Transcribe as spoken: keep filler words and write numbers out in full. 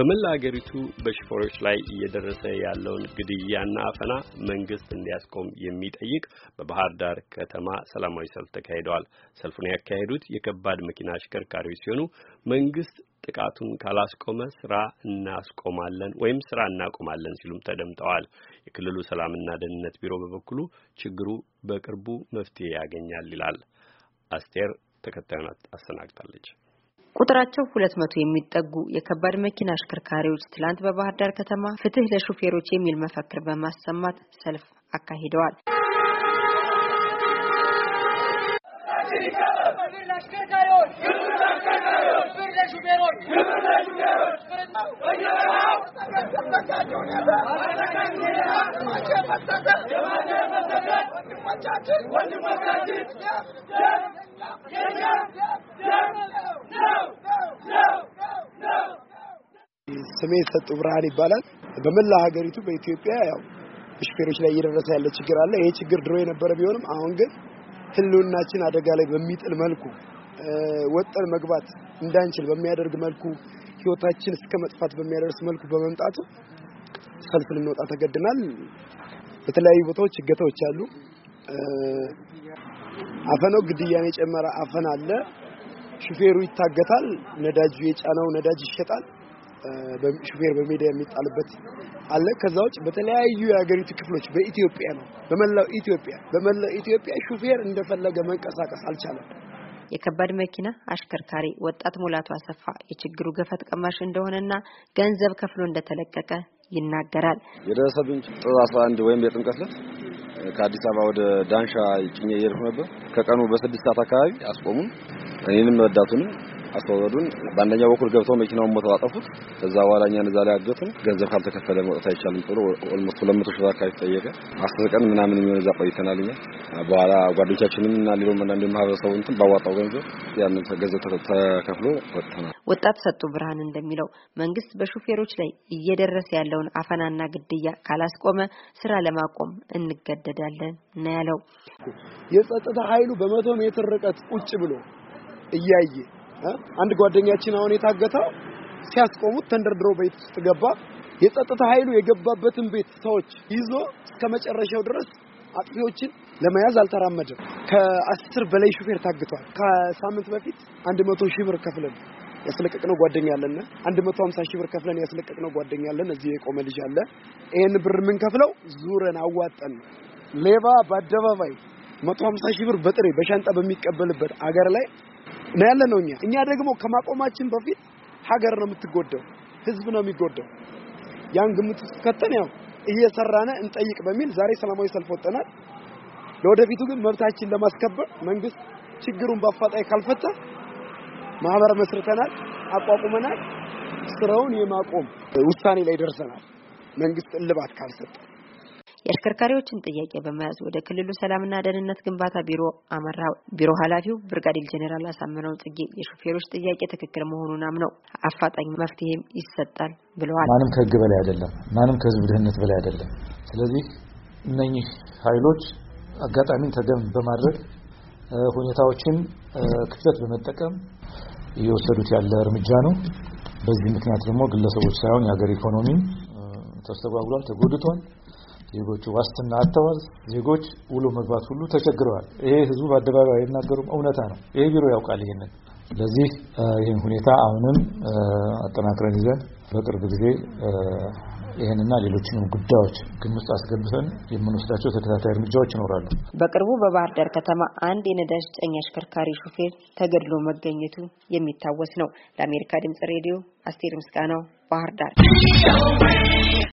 በመላ ሀገሪቱ በሹፌሮች ላይ እየደረሰ ያለውን ግድያና አፈና መንግስት እንዲያስቆም የሚጠይቅ በባህር ዳር ከተማ ሰላማዊ ሰልፍ ተካሂዷል። ሰልፉን ያካሄዱት የከባድ መኪና አሽከርካሪዎች ሲሆኑ መንግስት ጥቃቱን ካላስቆመ ስራ እናስቆማለን ወይም ስራ እናቆማለን ሲሉም ተደምጠዋል። የክልሉ ሰላምና ደህንነት ቢሮ በበኩሉ ችግሩ በቅርቡ መፍትሄ ያገኛል ይላል። አስቴር ተከታዩን አሰናድታለች። ቁጥራቸው ሁለት መቶ የሚጠጉ የከባድ መኪና አሽከርካሪዎች ትላንት በባህር ዳር ከተማ ፍትህ ለሹፌሮች የሚል መፈክር በማሰማት ሰልፍ አካሂደዋል። ስሜ ሰጡ ብርሃን ይባላል። በመላ ሀገሪቱ በኢትዮጵያ ያው በሹፌሮች ላይ እየደረሰ ያለ ችግር አለ። ይሄ ችግር ድሮ የነበረ ቢሆንም አሁን ግን ህልውናችን አደጋ ላይ በሚጥል መልኩ ወጠን መግባት እንዳንችል በሚያደርግ መልኩ ህይወታችን እስከ መጥፋት በሚያደርስ መልኩ በመምጣቱ ሰልፍ ልንወጣ ተገድናል። በተለያዩ ቦታዎች እገታዎች አሉ። አፈናው ግድያን የጨመረ አፈና አለ። ሹፌሩ ይታገታል። ነዳጁ የጫነው ነዳጅ ይሸጣል። በሹፌር በሜዳ የሚጣልበት አለ። ከዛውጭ በተለያዩ የሀገሪቱ ክፍሎች በኢትዮጵያ ነው በመላው ኢትዮጵያ በመላው ኢትዮጵያ ሹፌር እንደፈለገ መንቀሳቀስ አልቻለም። የከባድ መኪና አሽከርካሪ ወጣት ሙላቱ አሰፋ የችግሩ ገፈት ቀማሽ እንደሆነና ገንዘብ ከፍሎ እንደተለቀቀ ይናገራል። የደረሰብኝ ጥር አስራ አንድ ወይም የጥምቀት ዕለት ከአዲስ አበባ ወደ ዳንሻ ጭኜ እየሄድኩ ነበር። ከቀኑ በስድስት ሰዓት አካባቢ አስቆሙን። እኔንም ረዳቱንም አስተዋወዱን። በአንደኛው በኩል ገብተው መኪናውን ሞተው አጠፉት። ከዛ በኋላ እኛን እዛ ላይ አገቱን። ገንዘብ ካልተከፈለ መውጣት አይቻልም ብሎ ኦልሞስት ሁለት መቶ ሺህ አካባቢ ጠየቀ። አስር ቀን ምናምን የሚሆን እዛ ቆይተናል። እኛ በኋላ ጓደኞቻችንም እና ሌሎች አንዳንድ ማህበረሰቡ እንትን ባዋጣው ገንዘብ ያንን ገንዘብ ተከፍሎ ወጥተናል። ወጣት ሰጡ ብርሃን እንደሚለው መንግስት በሹፌሮች ላይ እየደረሰ ያለውን አፈናና ግድያ ካላስቆመ ስራ ለማቆም እንገደዳለን ነው ያለው። የጸጥታ ኃይሉ በመቶ ሜትር ርቀት ቁጭ ብሎ እያየ አንድ ጓደኛችን አሁን የታገተው ሲያስቆሙት ተንደርድሮ ቤት ውስጥ ገባ። የጸጥታ ኃይሉ የገባበትን ቤት ሰዎች ይዞ እስከመጨረሻው ድረስ አጥፊዎችን ለመያዝ አልተራመደም። ከአስር በላይ ሹፌር ታግቷል። ከሳምንት በፊት መቶ ሺህ ብር ከፍለን ያስለቀቅነው ጓደኛ አለና መቶ ሃምሳ ሺህ ብር ከፍለን ያስለቀቅነው ጓደኛ አለን። እዚህ የቆመ ልጅ አለ። ይሄን ብር ምን ከፍለው ዙረን አዋጣን። ሌባ በአደባባይ መቶ ሃምሳ ሺህ ብር በጥሬ በሻንጣ በሚቀበልበት አገር ላይ ነው ያለነው። እኛ እኛ ደግሞ ከማቆማችን በፊት ሀገር ነው የምትጎደው፣ ህዝብ ነው የሚጎደው። ያን ግምት ውስጥ ከተን ያው እየሰራነ እንጠይቅ በሚል ዛሬ ሰላማዊ ሰልፍ ወጥተናል። ለወደፊቱ ግን መብታችን ለማስከበር መንግስት ችግሩን በአፋጣኝ ካልፈታ ማህበር መስርተናል፣ አቋቁመናል። ስራውን የማቆም ውሳኔ ላይ ደርሰናል። መንግስት እልባት ካልሰጠ የአሽከርካሪዎችን ጥያቄ በመያዝ ወደ ክልሉ ሰላምና ደህንነት ግንባታ ቢሮ አመራ። ቢሮ ኃላፊው ብርጋዴር ጄኔራል አሳምነው ጽጌ የሹፌሮች ጥያቄ ትክክል መሆኑን አምነው አፋጣኝ መፍትሄም ይሰጣል ብለዋል። ማንም ከህግ በላይ አይደለም፣ ማንም ከህዝብ ደህንነት በላይ አይደለም። ስለዚህ እነኚህ ኃይሎች አጋጣሚን ተገን በማድረግ ሁኔታዎችን ክፍተት በመጠቀም እየወሰዱት ያለ እርምጃ ነው። በዚህ ምክንያት ደግሞ ግለሰቦች ሳይሆን የሀገር ኢኮኖሚ ተስተጓጉሏል፣ ተጎድቷል። ዜጎች ዋስትና አጥተዋል። ዜጎች ውሎ መግባት ሁሉ ተቸግረዋል። ይሄ ህዝቡ በአደባባይ አይናገሩም፣ እውነታ ነው። ይሄ ቢሮ ያውቃል ይሄንን። ለዚህ ይሄን ሁኔታ አሁንም አጠናክረን ይዘን በቅርብ ጊዜ ይሄንና ሌሎችንም ጉዳዮች ግምት አስገብተን የምንወስዳቸው ተከታታይ እርምጃዎች ይኖራሉ። በቅርቡ በባህር ዳር ከተማ አንድ የነዳጅ ጫኝ አሽከርካሪ ሹፌር ተገድሎ መገኘቱ የሚታወስ ነው። ለአሜሪካ ድምጽ ሬዲዮ አስቴር ምስጋናው ባህር ዳር።